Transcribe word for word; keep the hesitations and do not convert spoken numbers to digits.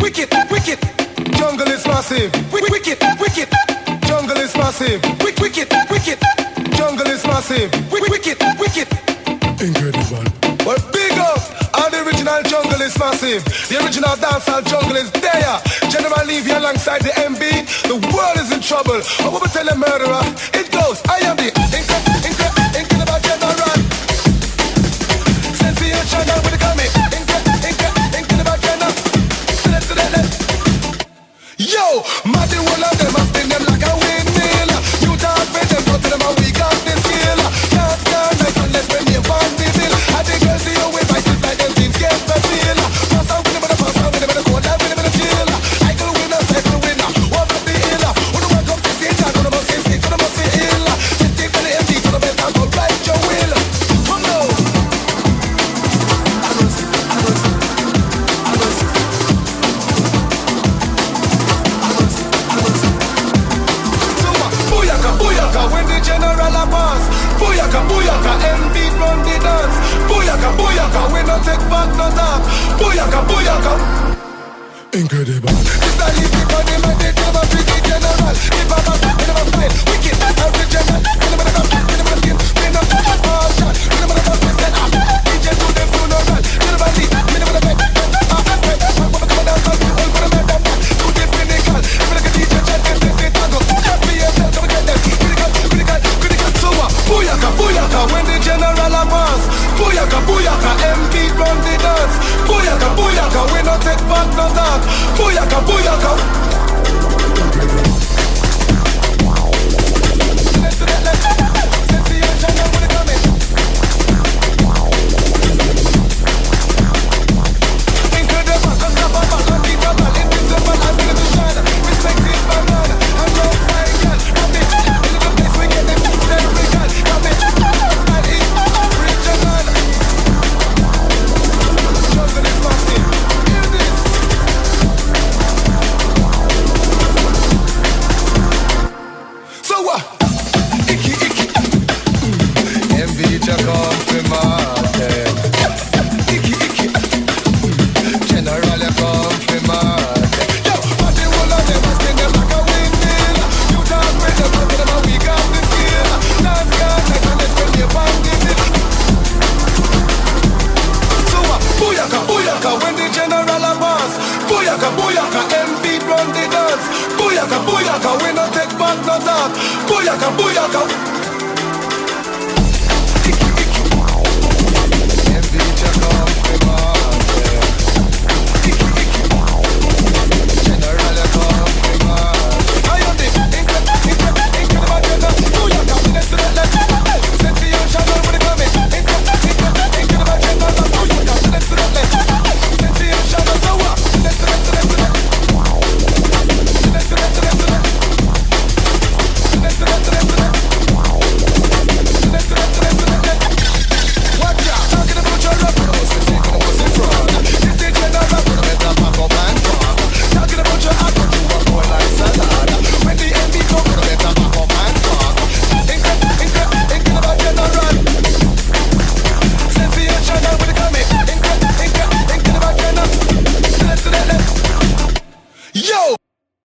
wicked, wicked. Jungle is massive. Wicked, wicked, wicked. Jungle is massive. Wicked, wicked, wicked. Jungle is massive. Wicked, wicked, wicked. Incredible. Well, big up. All the original jungle is massive. The original dancehall jungle is there. General leave you alongside the M B. The world is in trouble. I will tell a murderer. It goes. I am the incredible, incredible, incredible general. Sensation with the comic. Incredible, incredible, incredible general. Select to the left. Yo, Martin will have them. I spin them like a windmill. You talk with them, go to them and we got this skill. Can't stand nice unless when you want the bill. I think girls see you with vices like them jeans get the feel. Pass out with them and a pass out with them and a cold life with them and a chill. I go winner, cycle winner, walk up the hill. Who the one come to see it, I go to must see it, to the must see ill. Just take to the M D, to the best, I go right your will. Come now. I know see, I know see, I know see. Booyaka, booyaka, when the general a pass. Booyaka, booyaka, M B run the dance. Booyaka, booyaka, we no take back no talk. Booyaka, booyaka. Incredible. It's not easy for them and they never beat the general. Keep a back, we never style. Wicked, original. We never come, we never skin. We never all shot. We never come, we stand up. D J do them do no run. We never leave, we never beg. Ah, ah, wait, I'm gonna come down, I'm gonna put them at them. Do the pinnacle. If you look at D J, check them, they say tango. Just be yourself, come and get them. Critical, critical, critical. So what? Booyaka, booyaka, when the general a pass. Booyaka, booyaka, M P run the dance. Booyaka, booyaka, we no take back no talk. Booyaka, booyaka. Let's do that, let's do that. Let's see your channel when it coming. Incredible, unstoppable, unbeatable, invincible, unbeatable. Respect this banana, and no fire girl. Come in, in the place we get them, then we got. Come in, style is original. Jungle is massive. Hear this. So what? Icky, icky. M V just come to market. Icky, icky. General you come to market. Yo, party all of them, I spin them like a windmill. You talk with them, talk with them, and we got the skill. Dance God, like a let's when you want the bill. So what? Booyaka, booyaka, when the general a pass. Booyaka, booyaka, M B run the dance. Booyaka, booyaka, we no take back no talk. Booyaka, booyaka.